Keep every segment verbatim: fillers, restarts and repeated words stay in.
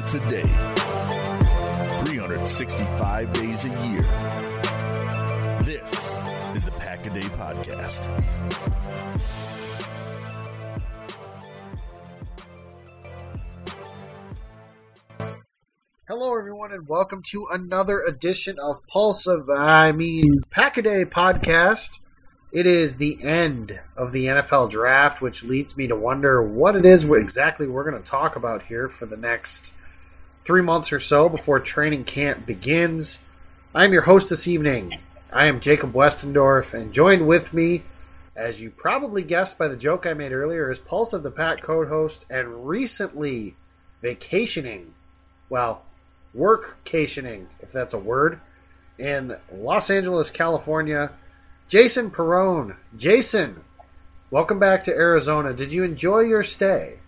minutes a day, three hundred sixty-five days a year. This is the Pack-A-Day Podcast. Hello, everyone, and welcome to another edition of Pulse of, I mean, Pack-A-Day Podcast. It is the end of the N F L Draft, which leads me to wonder what it is exactly we're going to talk about here for the next three months or so before training camp begins. I'm your host this evening. I am Jacob Westendorf, and joined with me, as you probably guessed by the joke I made earlier, is Pulse of the Pack co-host and recently vacationing, well, workcationing, if that's a word, in Los Angeles, California, Jason Perrone. Jason, welcome back to Arizona. Did you enjoy your stay?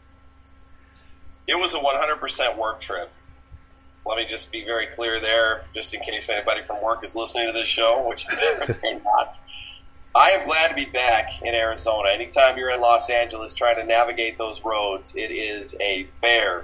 It was a one hundred percent work trip. Let me just be very clear there, just in case anybody from work is listening to this show, which I'm sure they're not. I am glad to be back in Arizona. Anytime you're in Los Angeles trying to navigate those roads, it is a bear.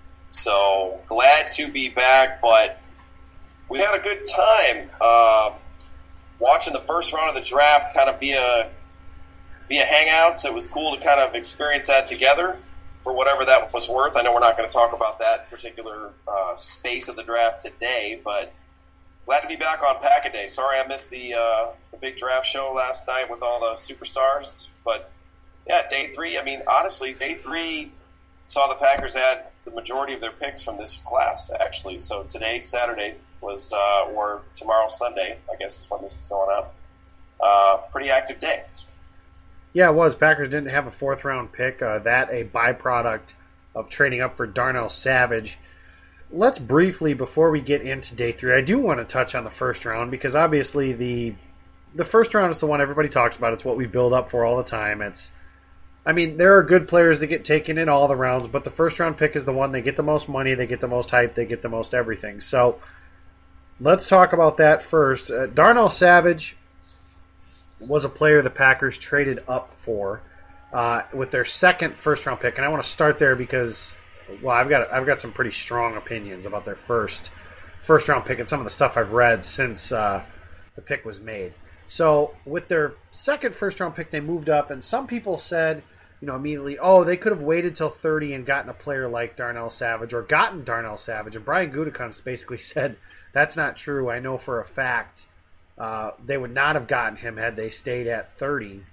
So glad to be back, but we had a good time. Uh, Watching the first round of the draft kind of via via Hangouts. It was cool to kind of experience that together for whatever that was worth. I know we're not going to talk about that particular uh, space of the draft today, but glad to be back on Pack-A-Day. Sorry I missed the, uh, the big draft show last night with all the superstars. But, yeah, day three, I mean, honestly, day three saw the Packers add the majority of their picks from this class, actually. So today, Saturday, was uh, or tomorrow, Sunday, I guess is when this is going on. Uh, pretty active day. Yeah, it was. Packers didn't have a fourth-round pick. Uh, that a byproduct of trading up for Darnell Savage. Let's briefly, before we get into day three, I do want to touch on the first round because obviously the the first round is the one everybody talks about. It's what we build up for all the time. It's, I mean, there are good players that get taken in all the rounds, but the first-round pick is the one. They get the most money, they get the most hype, they get the most everything. So let's talk about that first. Uh, Darnell Savage was a player the Packers traded up for uh, with their second first-round pick, and I want to start there because, well, I've got I've got some pretty strong opinions about their first first-round pick and some of the stuff I've read since uh, the pick was made. So with their second first-round pick, they moved up, and some people said, you know, immediately, oh, they could have waited till thirty and gotten a player like Darnell Savage or gotten Darnell Savage, and Brian Gutekunst basically said, that's not true. I know for a fact uh, they would not have gotten him had they stayed at thirty.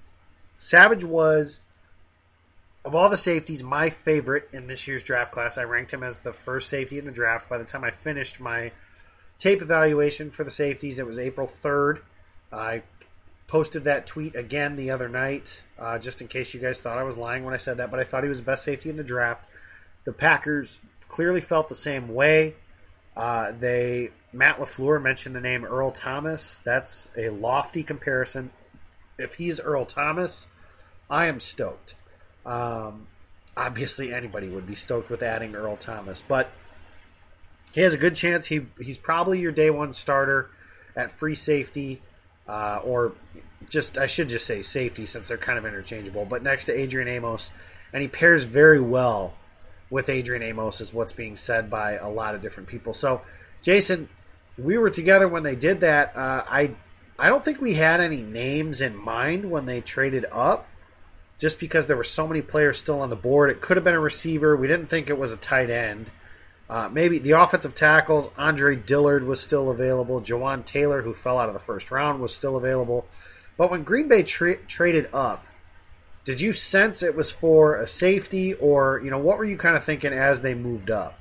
Savage was, of all the safeties, my favorite in this year's draft class. I ranked him as the first safety in the draft. By the time I finished my tape evaluation for the safeties, it was April third. I posted that tweet again the other night, uh, just in case you guys thought I was lying when I said that, but I thought he was the best safety in the draft. The Packers clearly felt the same way. Uh, they Matt LaFleur mentioned the name Earl Thomas. That's a lofty comparison. If he's Earl Thomas, I am stoked. Um, obviously, anybody would be stoked with adding Earl Thomas, but he has a good chance. He he's probably your day one starter at free safety, uh, or just I should just say safety since they're kind of interchangeable. But next to Adrian Amos, and he pairs very well with Adrian Amos is what's being said by a lot of different people. So, Jason, we were together when they did that. Uh, I I don't think we had any names in mind when they traded up, just because there were so many players still on the board. It could have been a receiver. We didn't think it was a tight end. Uh, maybe the offensive tackles, Andre Dillard was still available. Jawan Taylor, who fell out of the first round, was still available. But when Green Bay tra- traded up, did you sense it was for a safety, or, you know, what were you kind of thinking as they moved up?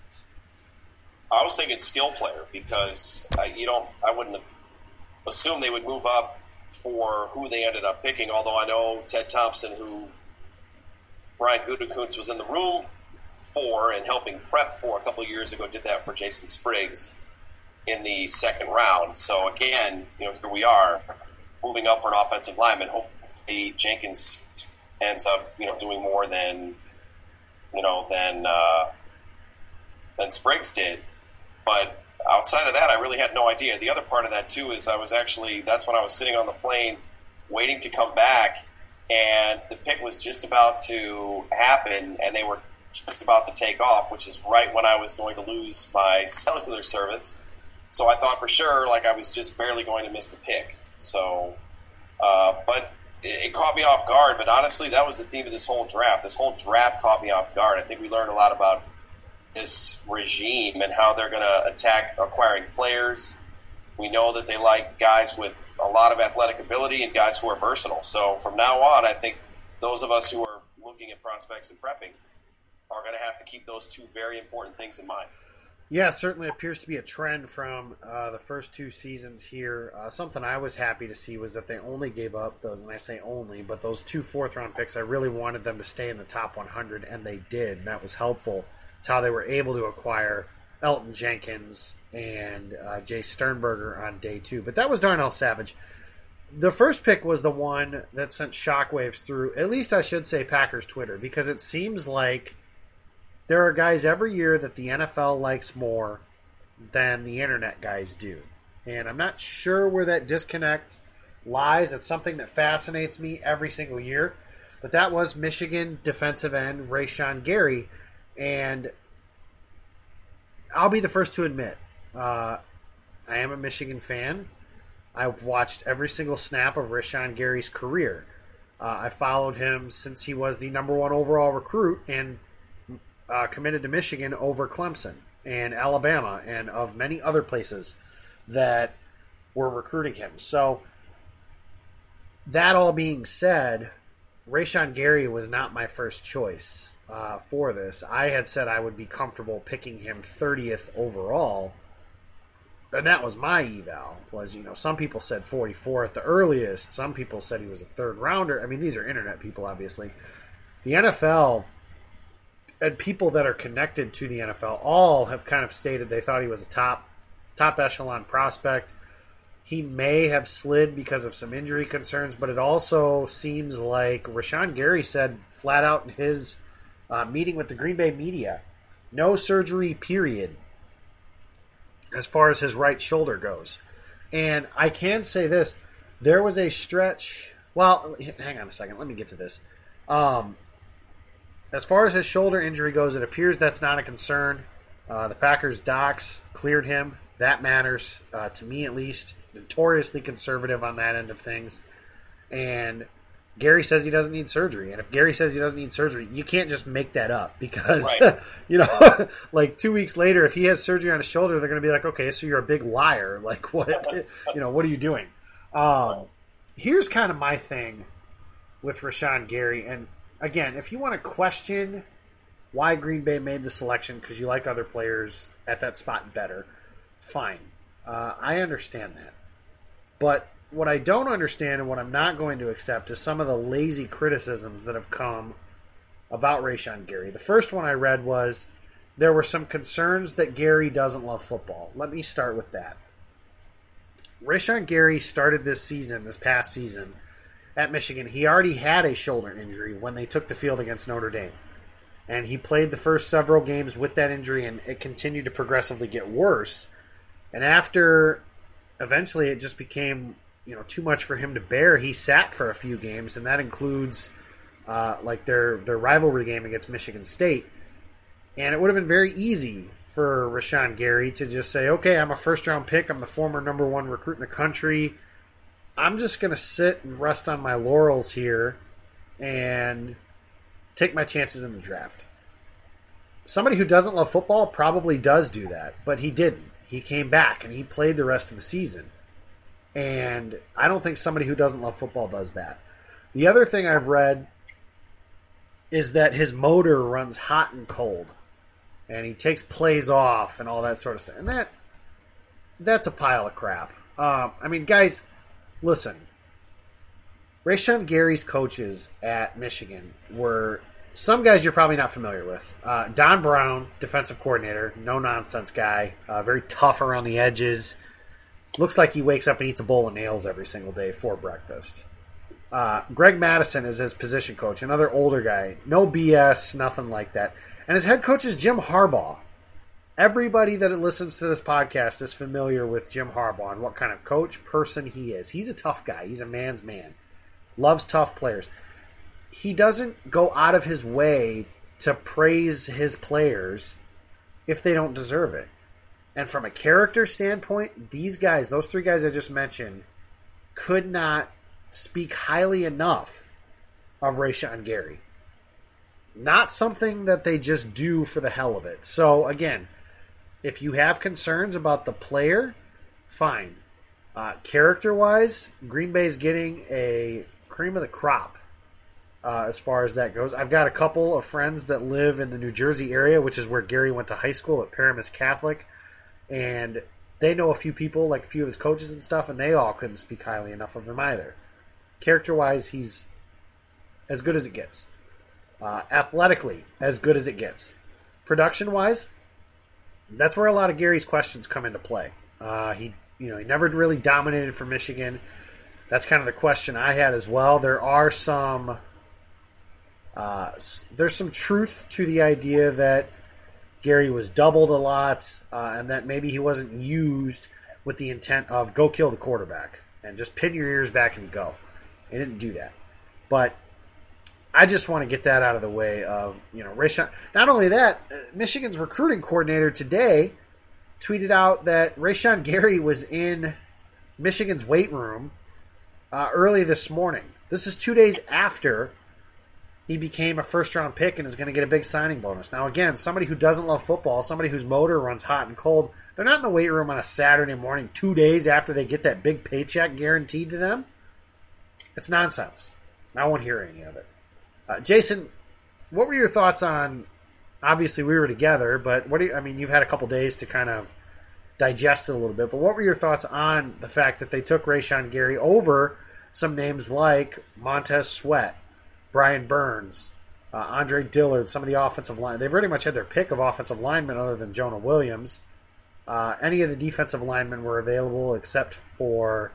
I was thinking skill player because uh, you don't. I wouldn't assume they would move up for who they ended up picking. Although I know Ted Thompson, who Brian Gutekunst was in the room for and helping prep for a couple of years ago, did that for Jason Spriggs in the second round. So again, you know, here we are moving up for an offensive lineman. Hopefully Jenkins ends up, you know, doing more than, you know, than uh, than Spriggs did. But outside of that, I really had no idea. The other part of that, too, is I was actually, that's when I was sitting on the plane waiting to come back, and the pick was just about to happen, and they were just about to take off, which is right when I was going to lose my cellular service. So I thought for sure, like, I was just barely going to miss the pick. So, uh, but it, it caught me off guard. But honestly, that was the theme of this whole draft. This whole draft caught me off guard. I think we learned a lot about this regime and how they're going to attack acquiring players. We know that they like guys with a lot of athletic ability and guys who are versatile. So from now on, I think those of us who are looking at prospects and prepping are going to have to keep those two very important things in mind. Yeah, certainly appears to be a trend from uh, the first two seasons here. Uh, something I was happy to see was that they only gave up those, and I say only, but those two fourth-round picks, I really wanted them to stay in the top one hundred, and they did, and that was helpful. It's how they were able to acquire Elton Jenkins and uh, Jay Sternberger on day two. But that was Darnell Savage. The first pick was the one that sent shockwaves through, at least I should say, Packers Twitter, because it seems like there are guys every year that the N F L likes more than the internet guys do. And I'm not sure where that disconnect lies. It's something that fascinates me every single year. But that was Michigan defensive end Rashawn Gary. And I'll be the first to admit, uh, I am a Michigan fan. I've watched every single snap of Rashawn Gary's career. Uh, I followed him since he was the number one overall recruit and uh, committed to Michigan over Clemson and Alabama and of many other places that were recruiting him. So that all being said, Rashawn Gary was not my first choice uh, for this. I had said I would be comfortable picking him thirtieth overall. And that was my eval, was, you know, some people said forty-four at the earliest. Some people said he was a third rounder. I mean, these are internet people, obviously. The N F L and people that are connected to the N F L all have kind of stated they thought he was a top, top echelon prospect. He may have slid because of some injury concerns, but it also seems like Rashawn Gary said flat out in his uh, meeting with the Green Bay media, no surgery, period, as far as his right shoulder goes. And I can say this, there was a stretch, well, hang on a second, let me get to this. Um, as far as his shoulder injury goes, it appears that's not a concern. Uh, the Packers docs cleared him. That matters, uh, to me at least. Notoriously conservative on that end of things. And Gary says he doesn't need surgery. And if Gary says he doesn't need surgery, you can't just make that up. Because, right. you know, like two weeks later, if he has surgery on his shoulder, they're going to be like, okay, so you're a big liar. Like, what, you know, what are you doing? Um, here's kind of my thing with Rashawn Gary. And, again, if you want to question why Green Bay made the selection because you like other players at that spot better, fine. Uh, I understand that. But what I don't understand and what I'm not going to accept is some of the lazy criticisms that have come about Rashawn Gary. The first one I read was there were some concerns that Gary doesn't love football. Let me start with that. Rashawn Gary started this season, this past season, at Michigan. He already had a shoulder injury when they took the field against Notre Dame. And he played the first several games with that injury, and it continued to progressively get worse. And after eventually it just became, you know, too much for him to bear, he sat for a few games, and that includes uh, like their their rivalry game against Michigan State. And it would have been very easy for Rashawn Gary to just say, okay, I'm a first-round pick. I'm the former number one recruit in the country. I'm just going to sit and rest on my laurels here and take my chances in the draft. Somebody who doesn't love football probably does do that, but he didn't. He came back and he played the rest of the season. And I don't think somebody who doesn't love football does that. The other thing I've read is that his motor runs hot and cold. And he takes plays off and all that sort of stuff. And that that's a pile of crap. Uh, I mean, guys, listen. Rashawn Gary's coaches at Michigan were some guys you're probably not familiar with. Uh, Don Brown, defensive coordinator, no-nonsense guy, uh, very tough around the edges. Looks like he wakes up and eats a bowl of nails every single day for breakfast. Uh, Greg Madison is his position coach, another older guy. No B S, nothing like that. And his head coach is Jim Harbaugh. Everybody that listens to this podcast is familiar with Jim Harbaugh and what kind of coach, person he is. He's a tough guy. He's a man's man. Loves tough players. He doesn't go out of his way to praise his players if they don't deserve it. And from a character standpoint, these guys, those three guys I just mentioned, could not speak highly enough of Rashawn Gary. Not something that they just do for the hell of it. So, again, if you have concerns about the player, fine. Uh, character-wise, Green Bay's getting a cream of the crop uh, as far as that goes. I've got a couple of friends that live in the New Jersey area, which is where Gary went to high school at Paramus Catholic, and they know a few people, like a few of his coaches and stuff, and they all couldn't speak highly enough of him either. Character-wise, he's as good as it gets. Uh, athletically, as good as it gets. Production-wise, that's where a lot of Gary's questions come into play. Uh, he, you know, he never really dominated for Michigan. That's kind of the question I had as well. There are some, uh, there's some truth to the idea that Gary was doubled a lot, uh, and that maybe he wasn't used with the intent of go kill the quarterback and just pin your ears back and go. He didn't do that, but I just want to get that out of the way of, you know, Rashawn. Not only that, Michigan's recruiting coordinator today tweeted out that Rashawn Gary was in Michigan's weight room uh, early this morning. This is two days after he became a first-round pick and is going to get a big signing bonus. Now, again, somebody who doesn't love football, somebody whose motor runs hot and cold, they're not in the weight room on a Saturday morning two days after they get that big paycheck guaranteed to them. It's nonsense. I won't hear any of it. Uh, Jason, what were your thoughts on, obviously we were together, but what do you, I mean, you've had a couple days to kind of digest it a little bit, but what were your thoughts on the fact that they took Rashawn Gary over some names like Montez Sweat, Brian Burns, uh, Andre Dillard, some of the offensive line? They pretty much had their pick of offensive linemen other than Jonah Williams. Uh, any of the defensive linemen were available except for,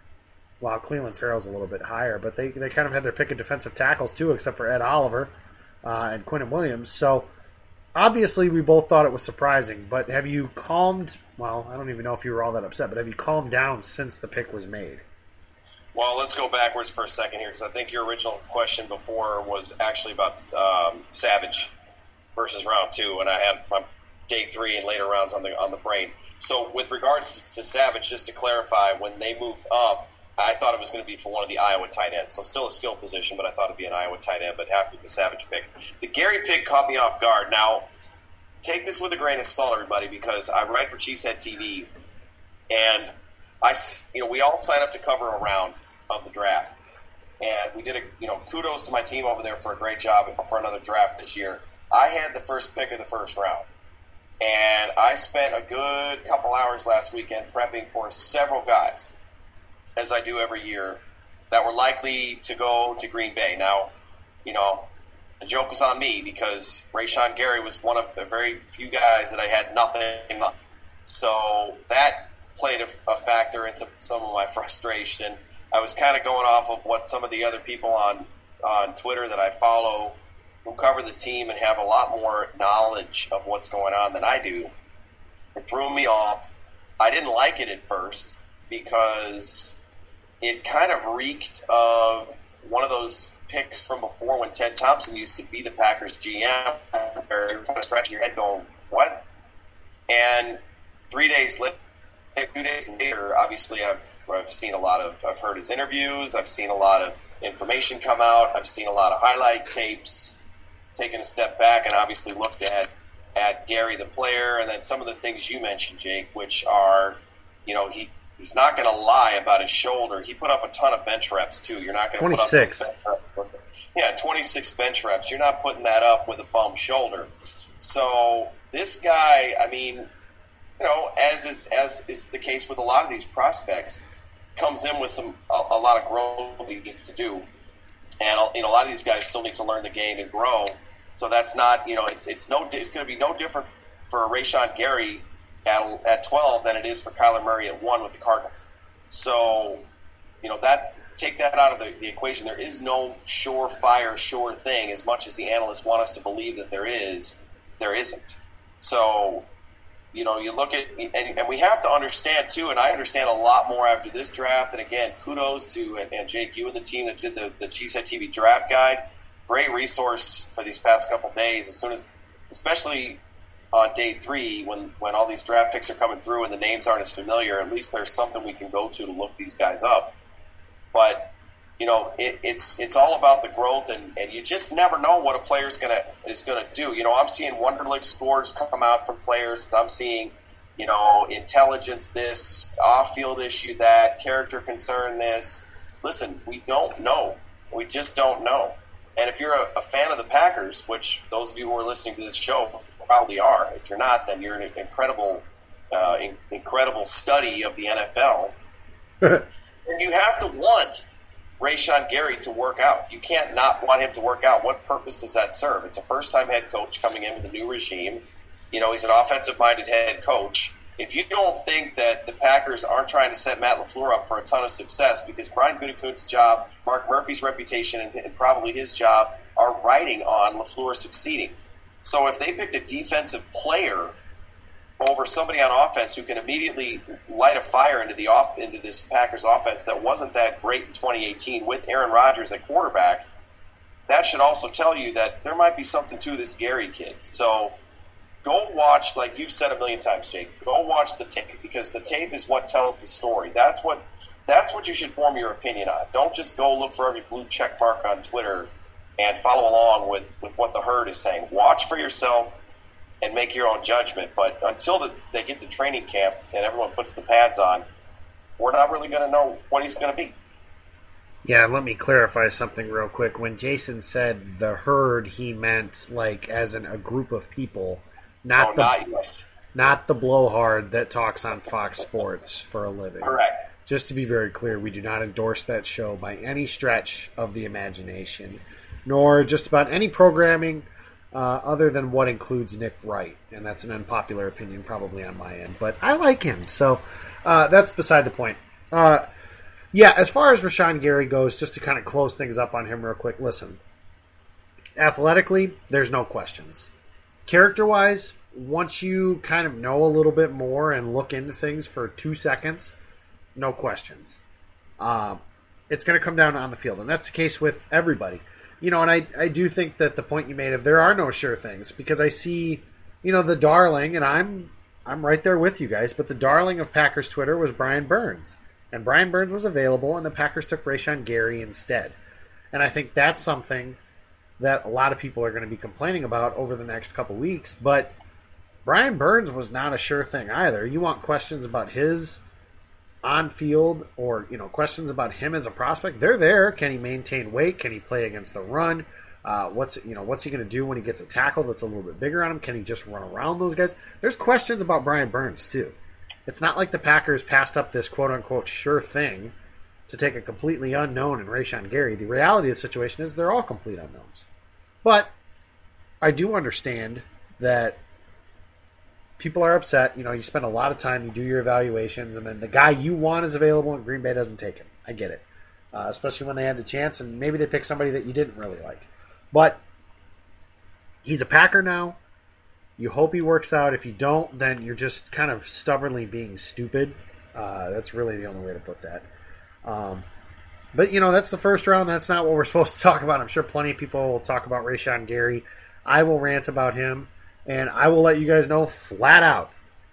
well, Cleveland Farrell's a little bit higher, but they, they kind of had their pick of defensive tackles too, except for Ed Oliver uh, and Quinnen Williams. So obviously we both thought it was surprising, but have you calmed, well, I don't even know if you were all that upset, but have you calmed down since the pick was made? Well, let's go backwards for a second here, because I think your original question before was actually about um, Savage versus round two, and I had my day three and later rounds on the on the brain. So with regards to Savage, just to clarify, when they moved up, I thought it was going to be for one of the Iowa tight ends. So still a skill position, but I thought it would be an Iowa tight end, but happy with the Savage pick. The Gary pick caught me off guard. Now, take this with a grain of salt, everybody, because I write for Cheesehead T V, and I, you know, we all sign up to cover a round of the draft. And we did a, you know, kudos to my team over there for a great job for another draft this year. I had the first pick of the first round. And I spent a good couple hours last weekend prepping for several guys, as I do every year, that were likely to go to Green Bay. Now, you know, the joke was on me because Rashawn Gary was one of the very few guys that I had nothing on. So that played a, a factor into some of my frustration. I was kind of going off of what some of the other people on, on Twitter that I follow who cover the team and have a lot more knowledge of what's going on than I do. It threw me off. I didn't like it at first because it kind of reeked of one of those picks from before when Ted Thompson used to be the Packers G M, where you're kind of scratching your head going, what? And three days later, two days later, obviously I've, I've seen a lot of, I've heard his interviews, I've seen a lot of information come out, I've seen a lot of highlight tapes, taken a step back and obviously looked at, at Gary the player, and then some of the things you mentioned, Jake, which are, you know, he he's not going to lie about his shoulder. He put up a ton of bench reps, too. You're not going to put up bench reps. Yeah, twenty-six bench reps. You're not putting that up with a bum shoulder. So this guy, I mean, you know, as is as is the case with a lot of these prospects, comes in with some a, a lot of growth he needs to do, and you know, a lot of these guys still need to learn the game and grow. So that's not, you know, it's it's no it's going to be no different for Rashawn Gary at at twelve than it is for Kyler Murray at one with the Cardinals. So, you know, that take that out of the, the equation. There is no surefire, sure thing. As much as the analysts want us to believe that there is, there isn't. So, you know, you look at, and, and we have to understand, too, and I understand a lot more after this draft, and again, kudos to, and, and Jake, you and the team that did the, the Cheesehead T V draft guide. great resource for these past couple days. As soon as, especially on day three, when when all these draft picks are coming through and the names aren't as familiar, at least there's something we can go to to look these guys up. But you know, it, it's it's all about the growth, and, and you just never know what a player's gonna is gonna do. You know, I'm seeing Wonderlic scores come out from players. I'm seeing, you know, intelligence this, off-field issue that, character concern this. Listen, we don't know. We just don't know. And if you're a, a fan of the Packers, which those of you who are listening to this show probably are, if you're not, then you're an incredible, uh, in, incredible study of the N F L. And you have to want Rashawn Gary to work out. You can't not want him to work out. What purpose does that serve? It's a first-time head coach coming in with a new regime. You know, he's an offensive-minded head coach. If you don't think that the Packers aren't trying to set Matt LaFleur up for a ton of success, because Brian Gutekunst's job, Mark Murphy's reputation, and, and probably his job are riding on LaFleur succeeding. So if they picked a defensive player over somebody on offense who can immediately light a fire into the off into this Packers offense that wasn't that great in twenty eighteen with Aaron Rodgers at quarterback, that should also tell you that there might be something to this Gary kid. So go watch, like you've said a million times, Jake, go watch the tape, because the tape is what tells the story. That's what that's what you should form your opinion on. Don't just go look for every blue check mark on Twitter and follow along with, with what the herd is saying. Watch for yourself and make your own judgment. But until the, they get to training camp and everyone puts the pads on, we're not really going to know what he's going to be. Yeah, let me clarify something real quick. When Jason said the herd, he meant like as in a group of people, not oh, the not, yes. not the blowhard that talks on Fox Sports for a living. Correct. Just to be very clear, we do not endorse that show by any stretch of the imagination, nor just about any programming uh, other than what includes Nick Wright. And that's an unpopular opinion probably on my end. But I like him, so uh, that's beside the point. Uh, yeah, as far as Rashawn Gary goes, just to kind of close things up on him real quick, listen. Athletically, there's no questions. Character-wise, once you kind of know a little bit more and look into things for two seconds, no questions. Um, it's going to come down on the field, and that's the case with everybody. You know, and I, I do think that the point you made of there are no sure things, because I see, you know, the darling, and I'm I'm right there with you guys, but the darling of Packers Twitter was Brian Burns. And Brian Burns was available, and the Packers took Rashawn Gary instead. And I think that's something that a lot of people are going to be complaining about over the next couple weeks. But Brian Burns was not a sure thing either. You want questions about his on-field, or you know, questions about him as a prospect, they're there. Can he maintain weight? Can he play against the run? Uh, what's you know what's he going to do when he gets a tackle that's a little bit bigger on him? Can he just run around those guys? There's questions about Brian Burns too. It's not like the Packers passed up this quote-unquote sure thing to take a completely unknown in Rashawn Gary. The reality of the situation is they're all complete unknowns. But I do understand that people are upset. You know, you spend a lot of time, you do your evaluations, and then the guy you want is available and Green Bay doesn't take him. I get it. Uh, especially when they had the chance, and maybe they pick somebody that you didn't really like. But he's a Packer now. You hope he works out. If you don't, then you're just kind of stubbornly being stupid. Uh, that's really the only way to put that. Um, but, you know, that's the first round. That's not what we're supposed to talk about. I'm sure plenty of people will talk about Rashawn Gary. I will rant about him. And I will let you guys know flat out,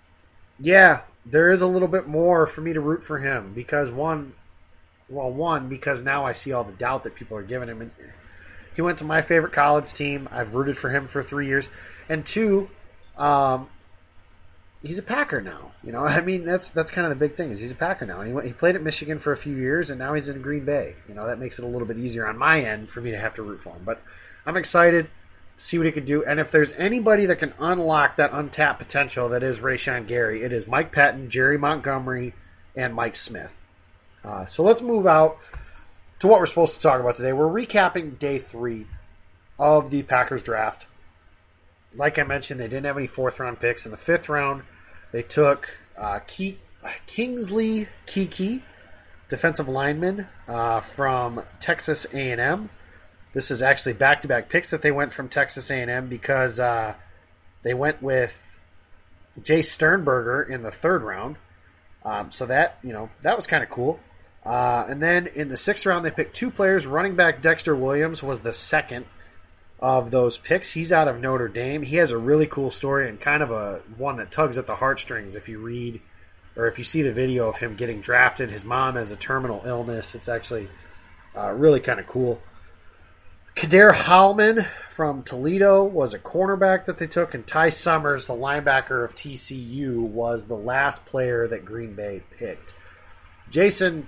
yeah, there is a little bit more for me to root for him. Because one, well, one, because now I see all the doubt that people are giving him. And he went to my favorite college team. I've rooted for him for three years. And two, um, he's a Packer now. You know, I mean, that's that's kind of the big thing is he's a Packer now. And he, went, he played at Michigan for a few years, and now he's in Green Bay. You know, that makes it a little bit easier on my end for me to have to root for him. But I'm excited. See what he can do. And if there's anybody that can unlock that untapped potential that is Rashawn Gary, it is Mike Pettin, Jerry Montgomery, and Mike Smith. Uh, so let's move out to what we're supposed to talk about today. We're recapping day three of the Packers draft. Like I mentioned, they didn't have any fourth-round picks. In the fifth round, they took uh, Key, Kingsley Keke, defensive lineman uh, from Texas A and M. This is actually back-to-back picks that they went from Texas A and M because uh, they went with Jay Sternberger in the third round. Um, so that, you know, that was kind of cool. Uh, and then in the sixth round, they picked two players. Running back Dexter Williams was the second, of those picks. He's out of Notre Dame. He has a really cool story and kind of a one that tugs at the heartstrings if you read or if you see the video of him getting drafted. His mom has a terminal illness. It's actually uh, really kind of cool. Kader Hallman from Toledo was a cornerback that they took, and Ty Summers, the linebacker of T C U, was the last player that Green Bay picked. Jason,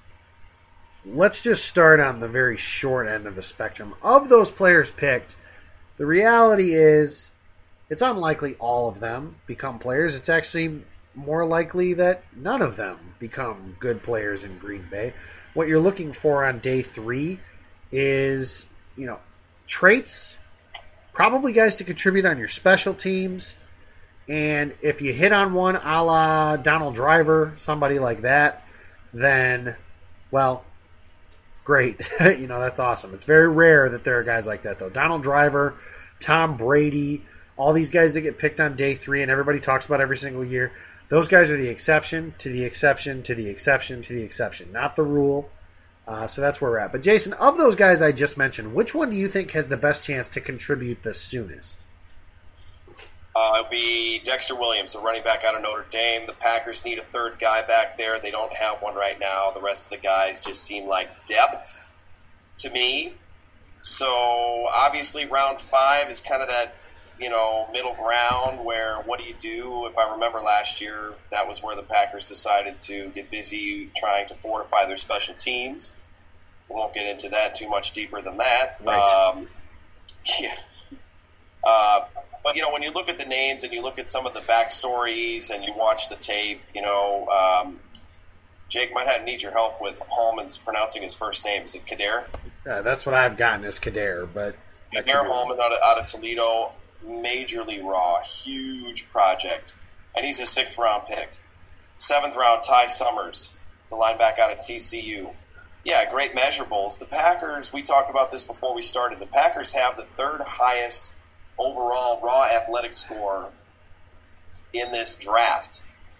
let's just start on the very short end of the spectrum. Of those players picked, the reality is it's unlikely all of them become players. It's actually more likely that none of them become good players in Green Bay. What you're looking for on day three is, you know, traits, probably guys to contribute on your special teams, and if you hit on one a la Donald Driver, somebody like that, then, well, great. You know, that's awesome. It's very rare that there are guys like that, though. Donald Driver, Tom Brady, all these guys that get picked on day three and everybody talks about every single year, those guys are the exception to the exception to the exception to the exception, not the rule. Uh, so that's where we're at. But Jason, of those guys I just mentioned, which one do you think has the best chance to contribute the soonest? Uh, it'll be Dexter Williams, a running back out of Notre Dame. The Packers need a third guy back there. They don't have one right now. The rest of the guys just seem like depth to me. So obviously round five is kind of that, you know, middle ground where what do you do? If I remember last year, that was where the Packers decided to get busy trying to fortify their special teams. We won't get into that too much deeper than that. Right. Um, yeah. Uh, But, you know, when you look at the names and you look at some of the backstories and you watch the tape, you know, um, Jake might have need your help with Hallman's pronouncing his first name. Is it Kader? Yeah, that's what I've gotten is Kader. But Kader Hallman out of, out of Toledo, majorly raw, huge project. And he's a sixth round pick. Seventh round, Ty Summers, the linebacker out of T C U. Yeah, great measurables. The Packers, we talked about this before we started, the Packers have the third highest overall raw athletic score in this draft.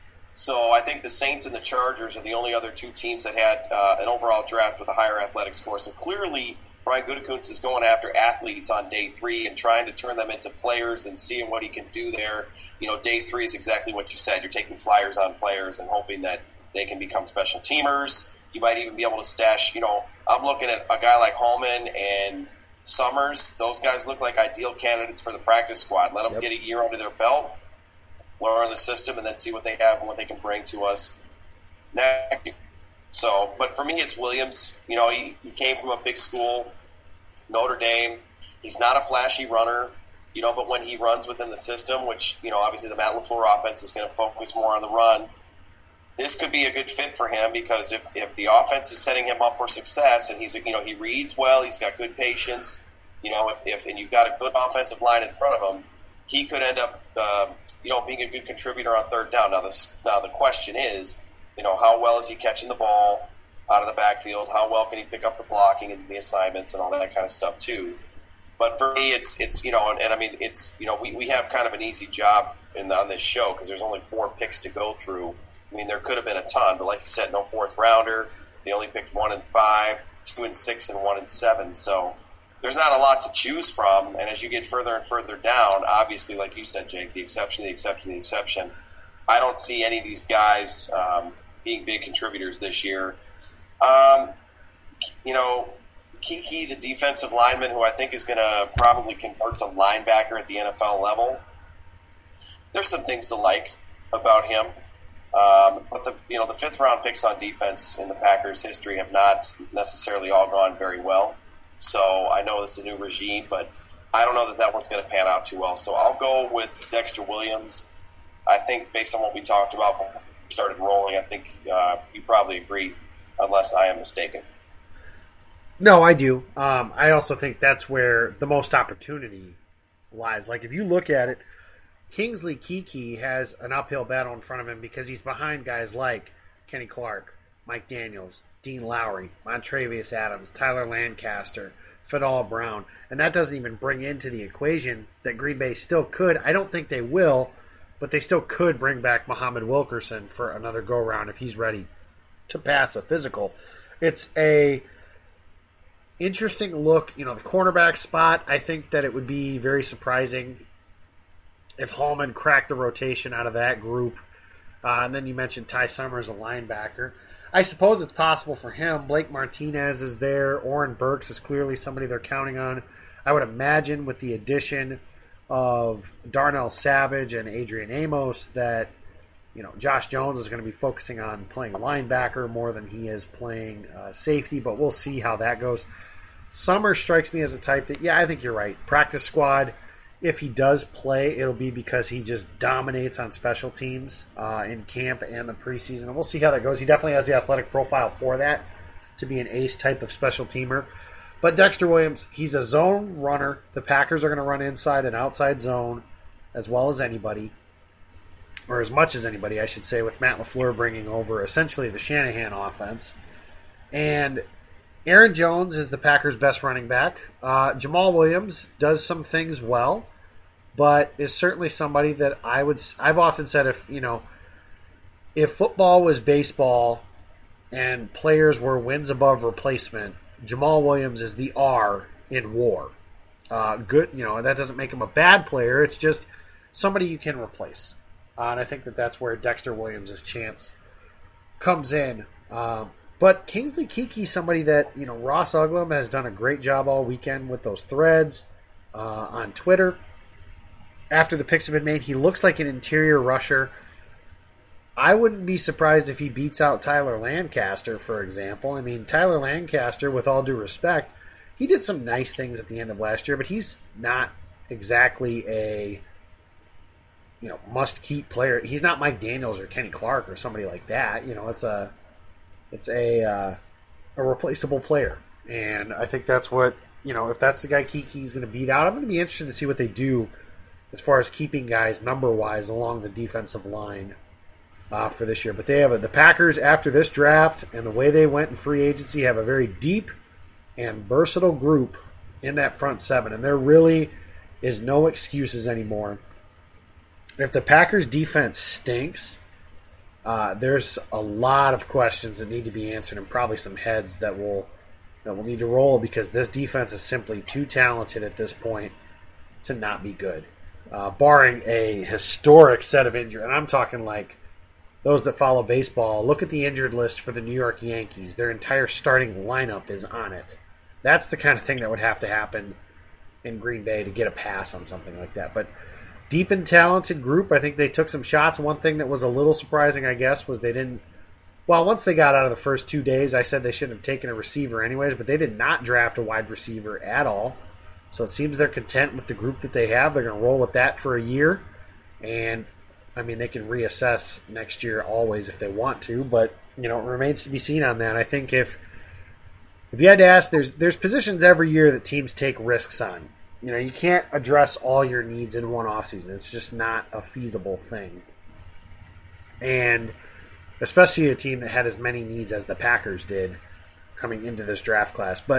So I think the Saints and the Chargers are the only other two teams that had uh, an overall draft with a higher athletic score. So clearly, Brian Gutekunst is going after athletes on day three and trying to turn them into players and seeing what he can do there. You know, day three is exactly what you said. You're taking flyers on players and hoping that they can become special teamers. You might even be able to stash, you know, I'm looking at a guy like Hallman and Summers. Those guys look like ideal candidates for the practice squad. Let them Yep. get a year under their belt, learn the system, and then see what they have and what they can bring to us next year. So, but for me, it's Williams. You know, he, he came from a big school, Notre Dame. He's not a flashy runner, you know, but when he runs within the system, which, you know, obviously the Matt LaFleur offense is going to focus more on the run, this could be a good fit for him because if, if the offense is setting him up for success and he's, you know, he reads well, he's got good patience, you know, if, if and you've got a good offensive line in front of him, he could end up, uh, you know, being a good contributor on third down. Now, the, now the question is, you know, how well is he catching the ball out of the backfield? How well can he pick up the blocking and the assignments and all that kind of stuff too? But for me, it's, it's you know, and, and I mean, it's, you know, we, we have kind of an easy job in the, on this show because there's only four picks to go through. I mean, there could have been a ton, but like you said, no fourth rounder. They only picked one and five, two and six, and one and seven. So there's not a lot to choose from. And as you get further and further down, obviously, like you said, Jake, the exception, the exception, the exception. I don't see any of these guys um, being big contributors this year. Um, you know, Kiki, the defensive lineman, who I think is going to probably convert to linebacker at the N F L level. There's some things to like about him. Um, but the you know the fifth round picks on defense in the Packers' history have not necessarily all gone very well. So I know this is a new regime, but I don't know that that one's going to pan out too well. So I'll go with Dexter Williams. I think based on what we talked about before we started rolling, I think uh, you probably agree, unless I am mistaken. No, I do. Um, I also think that's where the most opportunity lies. Like if you look at it, Kingsley Keke has an uphill battle in front of him because he's behind guys like Kenny Clark, Mike Daniels, Dean Lowry, Montravius Adams, Tyler Lancaster, Fadal Brown. And that doesn't even bring into the equation that Green Bay still could. I don't think they will, but they still could bring back Muhammad Wilkerson for another go-round if he's ready to pass a physical. It's a interesting look. You know, the cornerback spot, I think that it would be very surprising if Hallman cracked the rotation out of that group. Uh, and then you mentioned Ty Summers, a linebacker. I suppose it's possible for him. Blake Martinez is there. Oren Burks is clearly somebody they're counting on. I would imagine with the addition of Darnell Savage and Adrian Amos that, you know, Josh Jones is going to be focusing on playing linebacker more than he is playing uh, safety, but we'll see how that goes. Summers strikes me as a type that, yeah, I think you're right. Practice squad, if he does play, it'll be because he just dominates on special teams uh, in camp and the preseason. And we'll see how that goes. He definitely has the athletic profile for that, to be an ace type of special teamer. But Dexter Williams, he's a zone runner. The Packers are going to run inside and outside zone as well as anybody, or as much as anybody, I should say, with Matt LaFleur bringing over essentially the Shanahan offense. And Aaron Jones is the Packers' best running back. Uh, Jamal Williams does some things well, but is certainly somebody that I would. I've often said, if you know, if football was baseball and players were wins above replacement, Jamal Williams is the R in WAR. Uh, good, you know, that doesn't make him a bad player. It's just somebody you can replace, uh, and I think that that's where Dexter Williams' chance comes in. Um, But Kingsley Keke, somebody that, you know, Ross Uglum has done a great job all weekend with those threads uh, on Twitter. After the picks have been made, he looks like an interior rusher. I wouldn't be surprised if he beats out Tyler Lancaster, for example. I mean, Tyler Lancaster, with all due respect, he did some nice things at the end of last year, but he's not exactly a, you know, must-keep player. He's not Mike Daniels or Kenny Clark or somebody like that. You know, it's a... It's a uh, a replaceable player, and I think that's what, you know, if that's the guy Keke's going to beat out, I'm going to be interested to see what they do as far as keeping guys number-wise along the defensive line uh, for this year. But they have a, the Packers, after this draft and the way they went in free agency, have a very deep and versatile group in that front seven, and there really is no excuses anymore. If the Packers' defense stinks, Uh, there's a lot of questions that need to be answered, and probably some heads that will that will need to roll, because this defense is simply too talented at this point to not be good. Uh, barring a historic set of injuries, and I'm talking like those that follow baseball, look at the injured list for the New York Yankees. Their entire starting lineup is on it. That's the kind of thing that would have to happen in Green Bay to get a pass on something like that. But deep and talented group. I think they took some shots. One thing that was a little surprising, I guess, was they didn't... Well, once they got out of the first two days, I said they shouldn't have taken a receiver anyways, but they did not draft a wide receiver at all. So it seems they're content with the group that they have. They're going to roll with that for a year. And, I mean, they can reassess next year always if they want to, but, you know, it remains to be seen on that. I think if if you had to ask, there's there's positions every year that teams take risks on. You know, you can't address all your needs in one offseason. It's just not a feasible thing. And especially a team that had as many needs as the Packers did coming into this draft class. But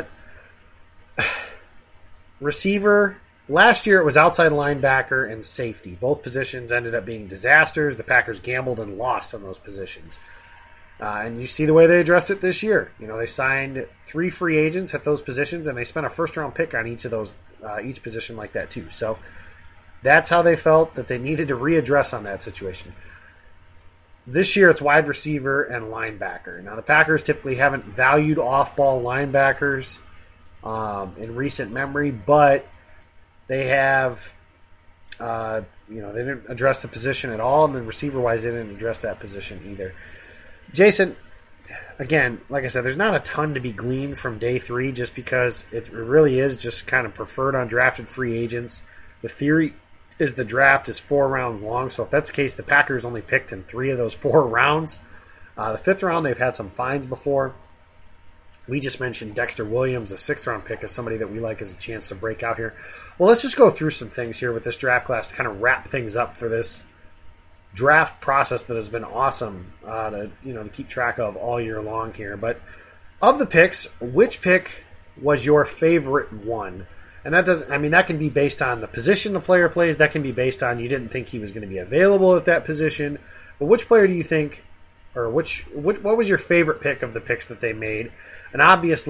receiver, last year it was outside linebacker and safety. Both positions ended up being disasters. The Packers gambled and lost on those positions. Uh, and you see the way they addressed it this year. You know, they signed three free agents at those positions, and they spent a first-round pick on each of those, uh, each position like that too. So that's how they felt that they needed to readdress on that situation. This year, it's wide receiver and linebacker. Now, the Packers typically haven't valued off-ball linebackers um, in recent memory, but they have, uh, you know, they didn't address the position at all, and then receiver-wise, they didn't address that position either. Jason, again, like I said, there's not a ton to be gleaned from day three just because it really is just kind of preferred undrafted free agents. The theory is the draft is four rounds long, so if that's the case, the Packers only picked in three of those four rounds. Uh, the fifth round, they've had some finds before. We just mentioned Dexter Williams, a sixth-round pick, as somebody that we like as a chance to break out here. Well, let's just go through some things here with this draft class to kind of wrap things up for this draft process that has been awesome uh, to you know to keep track of all year long here. But of the picks, which pick was your favorite one? And that doesn't, I mean, that can be based on the position the player plays. That can be based on you didn't think he was going to be available at that position. But which player do you think, or which, which what was your favorite pick of the picks that they made? And obviously,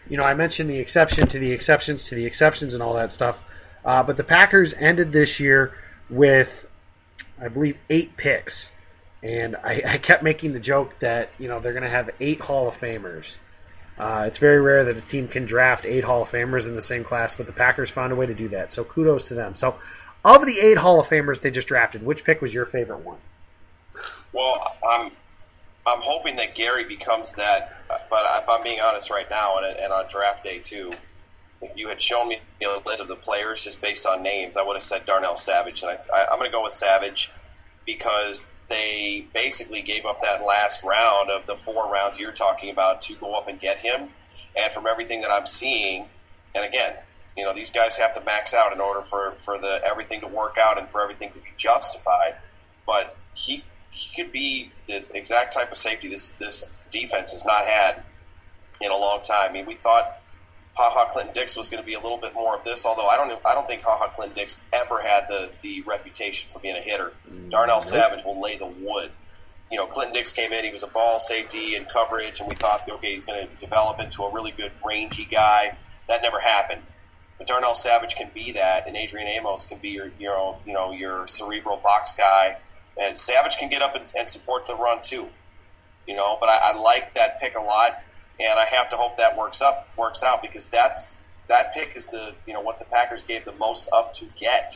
you know, I mentioned the exception to the exceptions to the exceptions and all that stuff. Uh, but the Packers ended this year with, I believe, eight picks. And I, I kept making the joke that, you know, they're going to have eight Hall of Famers. Uh, it's very rare that a team can draft eight Hall of Famers in the same class, but the Packers found a way to do that. So kudos to them. So of the eight Hall of Famers they just drafted, which pick was your favorite one? Well, I'm I'm hoping that Gary becomes that, but if I'm being honest right now, and, and on draft day too, if you had shown me a list of the players just based on names, I would have said Darnell Savage. And I, I, I'm going to go with Savage because they basically gave up that last round of the four rounds you're talking about to go up and get him. And from everything that I'm seeing, and again, you know, these guys have to max out in order for, for the everything to work out and for everything to be justified. But he he could be the exact type of safety this this defense has not had in a long time. I mean, we thought HaHa Clinton Dix was going to be a little bit more of this, although I don't I don't think HaHa Clinton Dix ever had the, the reputation for being a hitter. Darnell nope. Savage will lay the wood. You know, Clinton Dix came in, he was a ball safety and coverage, and we thought, okay, he's going to develop into a really good rangy guy. That never happened. But Darnell Savage can be that, and Adrian Amos can be your, your you know, your cerebral box guy. And Savage can get up and, and support the run too. You know, but I, I like that pick a lot. And I have to hope that works up, works out because that's that pick is the you know what the Packers gave the most up to get.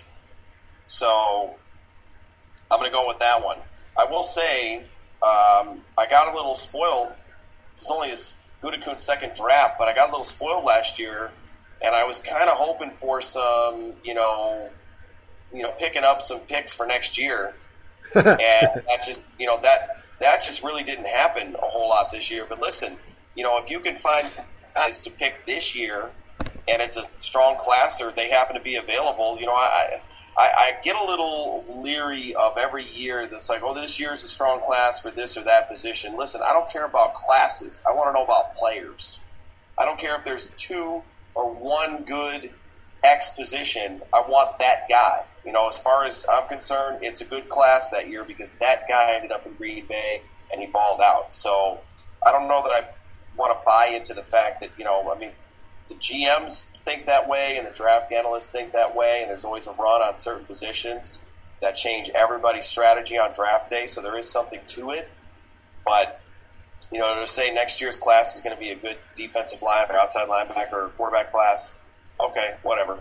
So I'm going to go with that one. I will say um, I got a little spoiled. It's only his Gutekunst's second draft, but I got a little spoiled last year, and I was kind of hoping for some you know you know picking up some picks for next year, and that just you know that that just really didn't happen a whole lot this year. But listen. You know, if you can find guys to pick this year, and it's a strong class, or they happen to be available, you know, I, I I get a little leery of every year that's like, oh, this year's a strong class for this or that position. Listen, I don't care about classes. I want to know about players. I don't care if there's two or one good X position. I want that guy. You know, as far as I'm concerned, it's a good class that year because that guy ended up in Green Bay and he balled out. So I don't know that I want to buy into the fact that, you know, I mean, the G Ms think that way and the draft analysts think that way, and there's always a run on certain positions that change everybody's strategy on draft day, so there is something to it. But, you know, to say next year's class is going to be a good defensive line or outside linebacker or quarterback class, okay, whatever.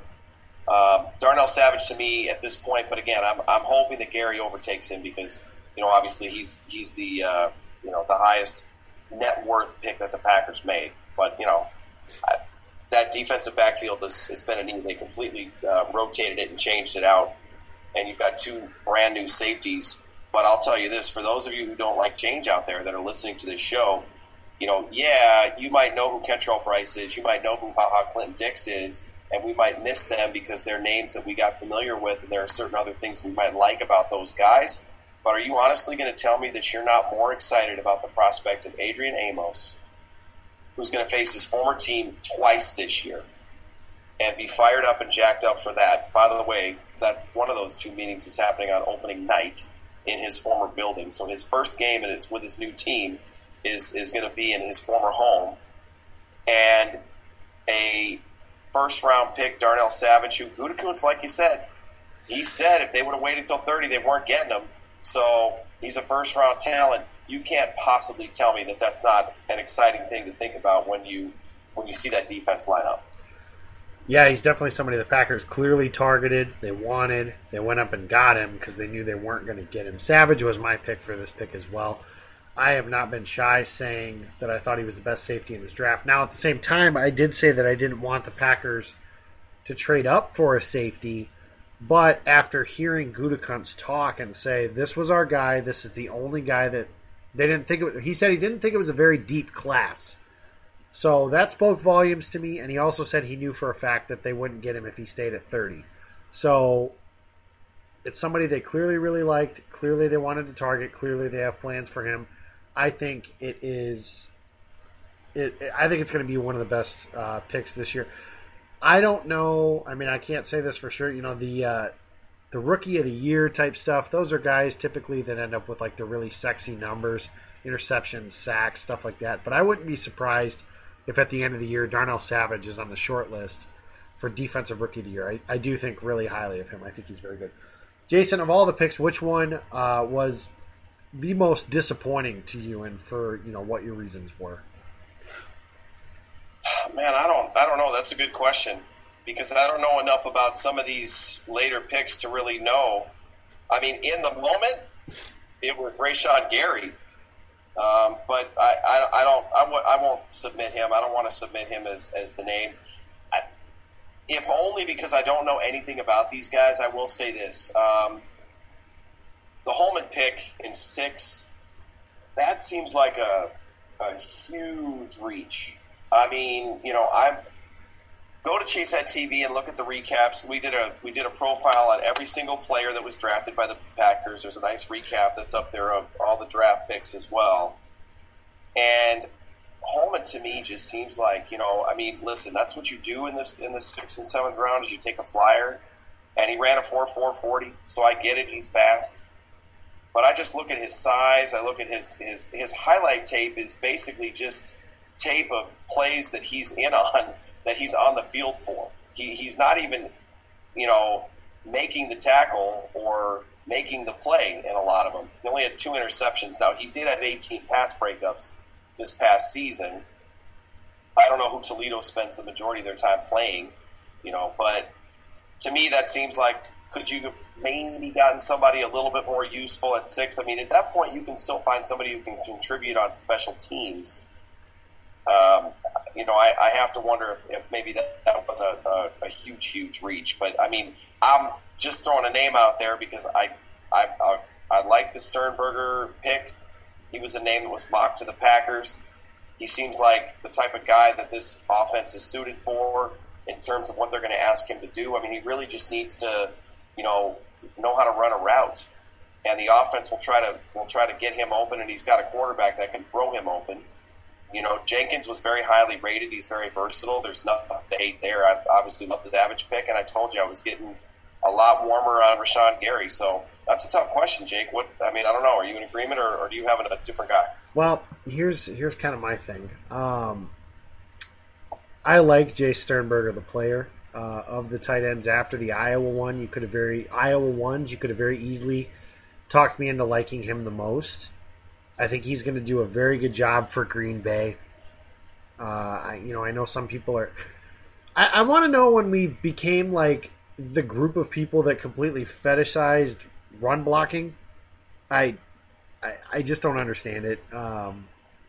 Um, Darnell Savage to me at this point, but again, I'm I'm hoping that Gary overtakes him because, you know, obviously he's he's the uh, you know the highest net worth pick that the Packers made. But, you know, I, that defensive backfield has, has been a need. They completely uh, rotated it and changed it out. And you've got two brand new safeties. But I'll tell you this, for those of you who don't like change out there that are listening to this show, you know, yeah, you might know who Kentrell Brice is. You might know who HaHa Clinton Dix is. And we might miss them because they're names that we got familiar with. And there are certain other things we might like about those guys. But are you honestly going to tell me that you're not more excited about the prospect of Adrian Amos, who's going to face his former team twice this year, and be fired up and jacked up for that? By the way, that one of those two meetings is happening on opening night in his former building. So his first game and it's with his new team is, is going to be in his former home. And a first-round pick, Darnell Savage, who Gutekunst, like you said, he said if they would have waited until thirty, they weren't getting him. So he's a first-round talent. You can't possibly tell me that that's not an exciting thing to think about when you when you see that defense line up. Yeah, he's definitely somebody the Packers clearly targeted. They wanted. They went up and got him because they knew they weren't going to get him. Savage was my pick for this pick as well. I have not been shy saying that I thought he was the best safety in this draft. Now, at the same time, I did say that I didn't want the Packers to trade up for a safety. But after hearing Gutekunst talk and say, this was our guy, this is the only guy that they didn't think it was, he said he didn't think it was a very deep class. So that spoke volumes to me, and he also said he knew for a fact that they wouldn't get him if he stayed at thirty. So it's somebody they clearly really liked, clearly they wanted to target, clearly they have plans for him. I think it is, it, I think it's going to be one of the best uh, picks this year. I don't know. I mean, I can't say this for sure. You know, the uh, the rookie of the year type stuff, those are guys typically that end up with like the really sexy numbers, interceptions, sacks, stuff like that. But I wouldn't be surprised if at the end of the year Darnell Savage is on the short list for Defensive Rookie of the Year. I, I do think really highly of him. I think he's very good. Jason, of all the picks, which one uh, was the most disappointing to you, and for you know what your reasons were? Man, I don't, I don't know. That's a good question because I don't know enough about some of these later picks to really know. I mean, in the moment, it was Rashawn Gary, um, but I, I, I don't, I, w- I won't submit him. I don't want to submit him as, as the name. I, if only because I don't know anything about these guys. I will say this: um, the Holman pick in six, that seems like a, a huge reach. I mean, you know, I go to Cheesehead T V and look at the recaps. We did a we did a profile on every single player that was drafted by the Packers. There's a nice recap that's up there of all the draft picks as well. And Holman to me just seems like, you know, I mean, listen, that's what you do in this in the sixth and seventh round is you take a flyer, and he ran a four four forty. So I get it, he's fast. But I just look at his size. I look at his his his highlight tape is basically just tape of plays that he's in on, that he's on the field for. He, he's not even, you know, making the tackle or making the play in a lot of them. He only had two interceptions. Now, he did have eighteen pass breakups this past season. I don't know who Toledo spends the majority of their time playing, you know, but to me that seems like, could you have maybe gotten somebody a little bit more useful at six? I mean, at that point, you can still find somebody who can contribute on special teams. Um, you know, I, I have to wonder if, if maybe that, that was a, a, a huge, huge reach. But, I mean, I'm just throwing a name out there because I I, I, I like the Sternberger pick. He was a name that was mocked to the Packers. He seems like the type of guy that this offense is suited for in terms of what they're going to ask him to do. I mean, he really just needs to, you know, know how to run a route. And the offense will try to will try to get him open, and he's got a quarterback that can throw him open. You know, Jenkins was very highly rated. He's very versatile. There's nothing to hate there. I obviously love the Savage pick, and I told you I was getting a lot warmer on Rashawn Gary. So that's a tough question, Jake. What I mean, I don't know. Are you in agreement, or, or do you have a, a different guy? Well, here's here's kind of my thing. Um, I like Jay Sternberger, the player uh, of the tight ends after the Iowa one. You could have very Iowa ones. You could have very easily talked me into liking him the most. I think he's going to do a very good job for Green Bay. Uh, I, you know, I know some people are. I, I want to know when we became like the group of people that completely fetishized run blocking. I, I, I just don't understand it. Um,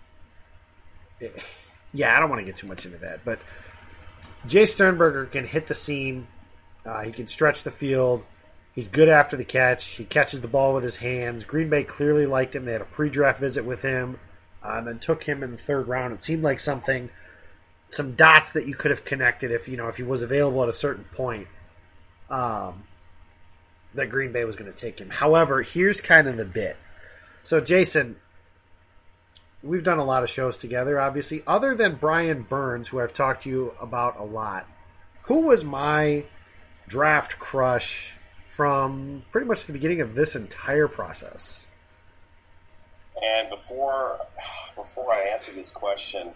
it. Yeah, I don't want to get too much into that, but Jay Sternberger can hit the seam. Uh, he can stretch the field. He's good after the catch. He catches the ball with his hands. Green Bay clearly liked him. They had a pre-draft visit with him uh, and then took him in the third round. It seemed like something, some dots that you could have connected if, you know, if he was available at a certain point, um, that Green Bay was going to take him. However, here's kind of the bit. So, Jason, we've done a lot of shows together, obviously. Other than Brian Burns, who I've talked to you about a lot, who was my draft crush from pretty much the beginning of this entire process? And before before I answer this question,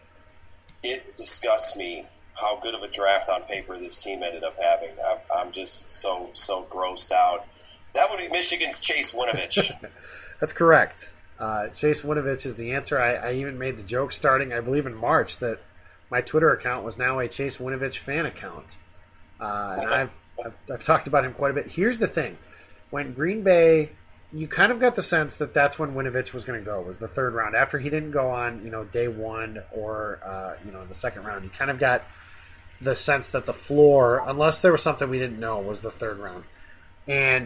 it disgusts me how good of a draft on paper this team ended up having. I'm, I'm just so, so grossed out. That would be Michigan's Chase Winovich. That's correct. Uh, Chase Winovich is the answer. I, I even made the joke starting, I believe, in March that my Twitter account was now a Chase Winovich fan account. Uh, and I've, I've I've talked about him quite a bit. Here's the thing. When Green Bay, you kind of got the sense that that's when Winovich was going to go, was the third round. After he didn't go on, you know, day one or, uh, you know, the second round, you kind of got the sense that the floor, unless there was something we didn't know, was the third round. And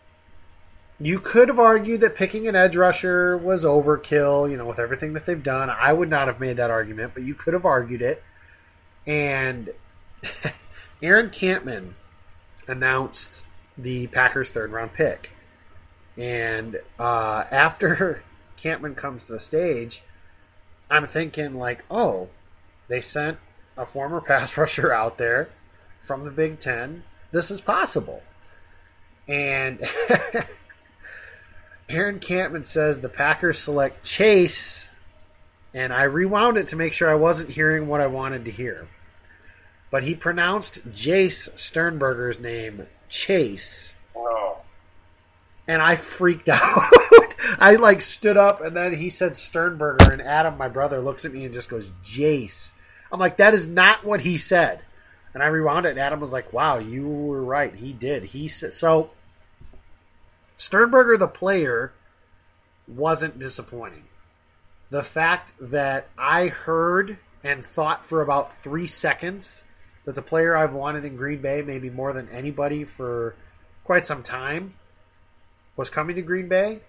you could have argued that picking an edge rusher was overkill, you know, with everything that they've done. I would not have made that argument, but you could have argued it. And Aaron Campman announced the Packers' third-round pick. And uh, after Campman comes to the stage, I'm thinking, like, oh, they sent a former pass rusher out there from the Big Ten. This is possible. And Aaron Campman says the Packers select Chase and I rewound it to make sure I wasn't hearing what I wanted to hear. But he pronounced Jace Sternberger's name Chase. Oh. And I freaked out. I like stood up, and then he said Sternberger, and Adam, my brother, looks at me and just goes, Jace. I'm like, that is not what he said. And I rewound it, and Adam was like, wow, you were right. He did. He said so. Sternberger, the player, wasn't disappointing. The fact that I heard and thought for about three seconds that the player I've wanted in Green Bay, maybe more than anybody for quite some time, was coming to Green Bay.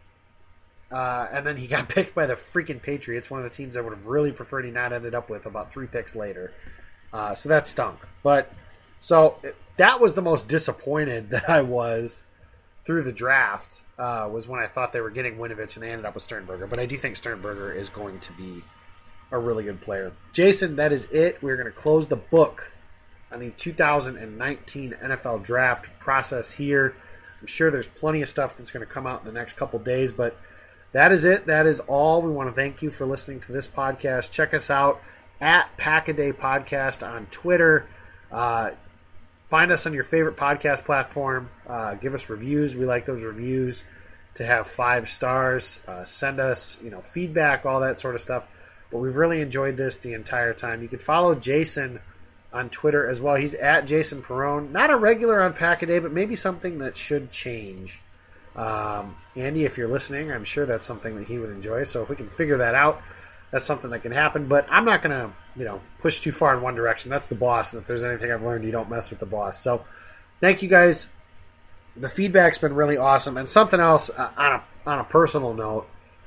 Uh, and then he got picked by the freaking Patriots, one of the teams I would have really preferred he not ended up with about three picks later. Uh, so that stunk. But so that was the most disappointed that I was through the draft, uh, was when I thought they were getting Winovich and they ended up with Sternberger. But I do think Sternberger is going to be a really good player. Jason, that is it. We're going to close the book on the two thousand nineteen N F L draft process here. I'm sure there's plenty of stuff that's going to come out in the next couple days, but that is it. That is all. We want to thank you for listening to this podcast. Check us out at Pack-A-Day Podcast on Twitter. Uh, find us on your favorite podcast platform. Uh, give us reviews. We like those reviews to have five stars. Uh, send us, you know, feedback, all that sort of stuff. But we've really enjoyed this the entire time. You can follow Jason on Twitter as well. He's at Jason Perrone. Not a regular on Pack-A-Day, but maybe something that should change. Um, Andy, if you're listening, I'm sure that's something that he would enjoy. So if we can figure that out, that's something that can happen. But I'm not going to, you know, push too far in one direction. That's the boss. And if there's anything I've learned, you don't mess with the boss. So thank you guys. The feedback's been really awesome. And something else uh, on a on a personal note,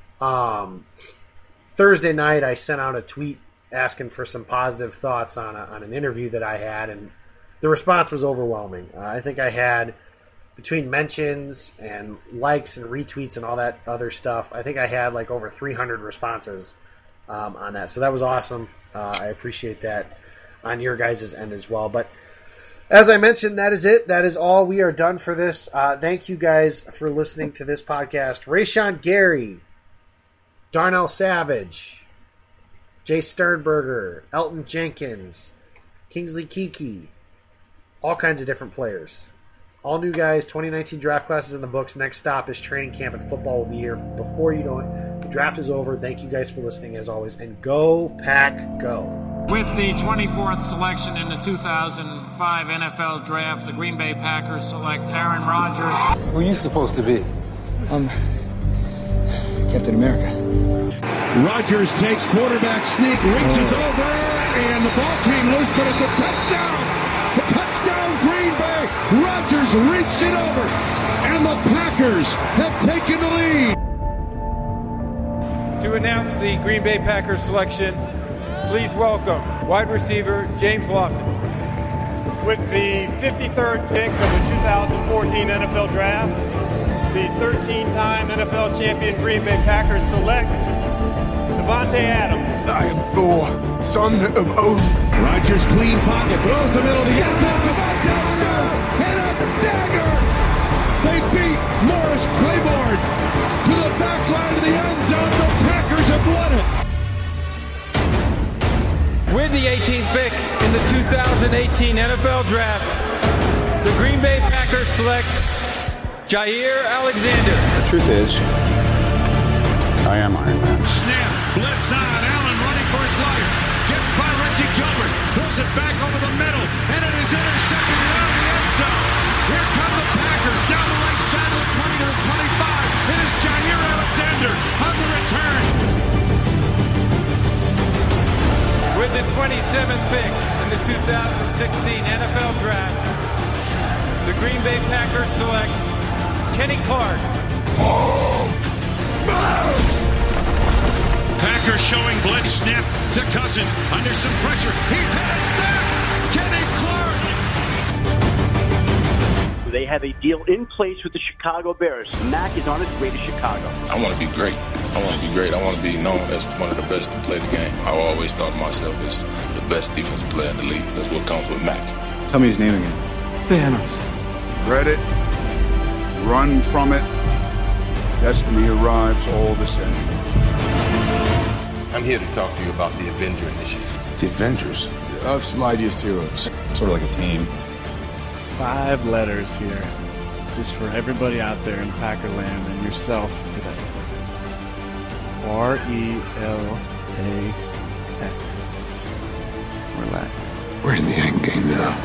um, Thursday night I sent out a tweet asking for some positive thoughts on a, on an interview that I had, and the response was overwhelming. Uh, I think I had, between mentions and likes and retweets and all that other stuff, I think I had like over three hundred responses um, on that. So that was awesome. Uh, I appreciate that on your guys' end as well. But as I mentioned, that is it. That is all. We are done for this. Uh, thank you guys for listening to this podcast. Rashawn Gary, Darnell Savage, Jace Sternberger, Elton Jenkins, Kingsley Kiki, all kinds of different players. All new guys, twenty nineteen draft classes in the books. Next stop is training camp, and football will be here before you know it. The draft is over. Thank you guys for listening, as always. And go, Pack, go. With the twenty-fourth selection in the two thousand five N F L Draft, the Green Bay Packers select Aaron Rodgers. Who are you supposed to be? I'm Captain America. Rodgers takes quarterback sneak, reaches oh. over, and the ball came loose, but it's a touchdown. A touchdown, Green Bay. Rodgers reached it over, and the Packers have taken the lead. To announce the Green Bay Packers selection, please welcome wide receiver James Lofton. With the fifty-third pick of the two thousand fourteen N F L Draft, the thirteen-time N F L champion Green Bay Packers select Davante Adams. I am Thor, son of Odin. Rodgers clean pocket, throws the middle of the end zone. Davante touchdown and a dagger. They beat Morris Claiborne to the back line of the end zone. The Packers have won it. With the eighteenth pick in the two thousand eighteen N F L Draft, the Green Bay Packers select Jair Alexander. The truth is, I am Iron Man. Snap, blitz on, Allen running for his life. Gets by Reggie Gilbert, pulls it back over the middle, and it is intercepted around the end zone. Here come the Packers down the right side of the twenty to the twenty-five. It is Jair Alexander on the return. With the twenty-seventh pick in the two thousand sixteen N F L Draft, the Green Bay Packers select Kenny Clark. Packers showing blitz snap to Cousins under some pressure. He's headed sack. Kenny Clark. They have a deal in place with the Chicago Bears. Mac is on his way to Chicago. I want to be great. I want to be great. I want to be known as one of the best to play the game. I always thought of myself as the best defensive player in the league. That's what comes with Mac. Tell me his name again. Thanos. Read it. Run from it. Destiny arrives all the same. I'm here to talk to you about the Avenger Initiative. The Avengers? Uh, some ideas to heroes. Sort of like a team. Five letters here, just for everybody out there in Packerland and yourself today. R E L A X. Relax. We're in the end game now.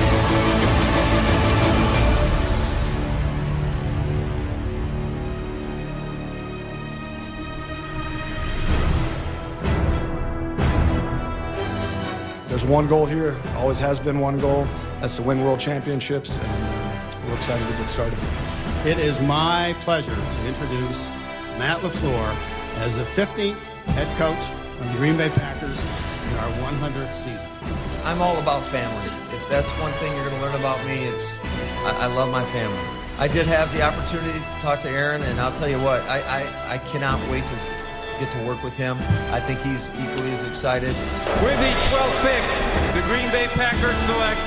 There's one goal here, always has been one goal. That's to win world championships, and uh, we're excited to get started. It is my pleasure to introduce Matt LaFleur as the fifteenth head coach of the Green Bay Packers in our one hundredth season. I'm all about family. If that's one thing you're going to learn about me, it's I, I love my family. I did have the opportunity to talk to Aaron, and I'll tell you what, I, I, I cannot wait to get to work with him. I think he's equally as excited. With the twelfth pick, the Green Bay Packers select